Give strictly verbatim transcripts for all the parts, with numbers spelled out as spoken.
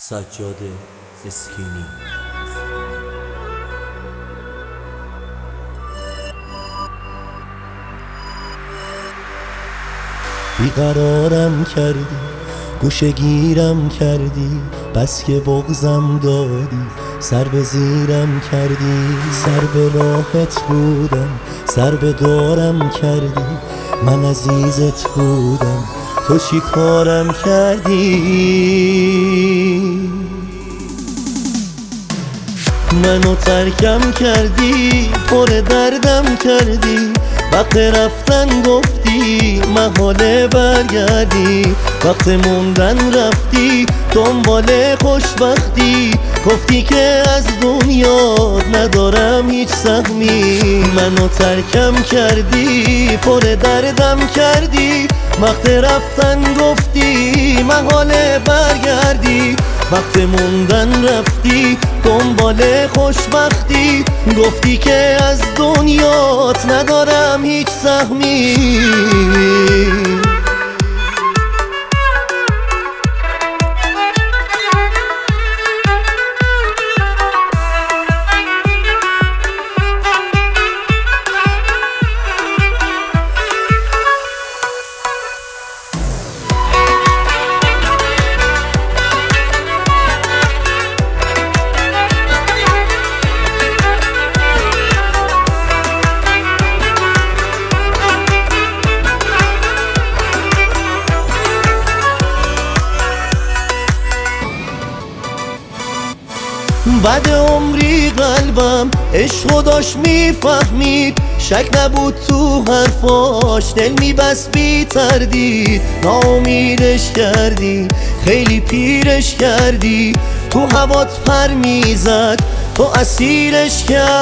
سجاد اسکینی. بیقرارم کردی، گوشه گیرم کردی، بس که بغضم دادی، سر به زیرم کردی. سر به راحت بودم، سر به دارم کردی، من عزیزت بودم، تو چی کارم کردی؟ منو ترکم کردی، پر دردم کردی، وقت رفتن گفتی محاله برگردی، وقت موندن رفتی دنبال خوشبختی، گفتی که از دنیا ندارم هیچ سهمی. منو ترکم کردی، پر دردم کردی، وقت رفتن گفتی محاله برگردی، وقت موندن رفتی دنبال خوشبختی، گفتی که از دنیات ندارم هیچ سهمی. بعد عمری قلبم عشقو داشت میفهمید، شک نبود تو حرفاش، دل میبست بی تردید، ناامیدش کردی، خیلی پیرش کردی، تو هوات پر میزد، تو اسیرش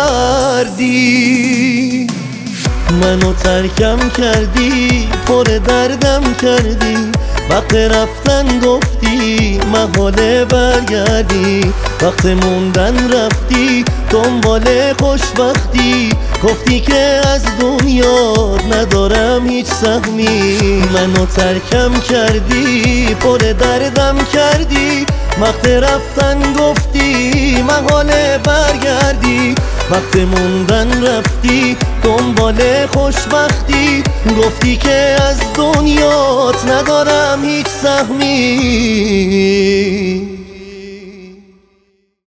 کردی. منو ترکم کردی، پر دردم کردی، وقت رفتن گفتی محاله برگردی، وقت موندن رفتی دنبال خوشبختی، گفتی که از دنیا ندارم هیچ سهمی. منو ترکم کردی، پر دردم کردی، وقت رفتن گفتی محاله برگردی، وقت موندن رفتی دنبال خوشبختی، گفتی که از دنیات ندارم هیچ سهمی.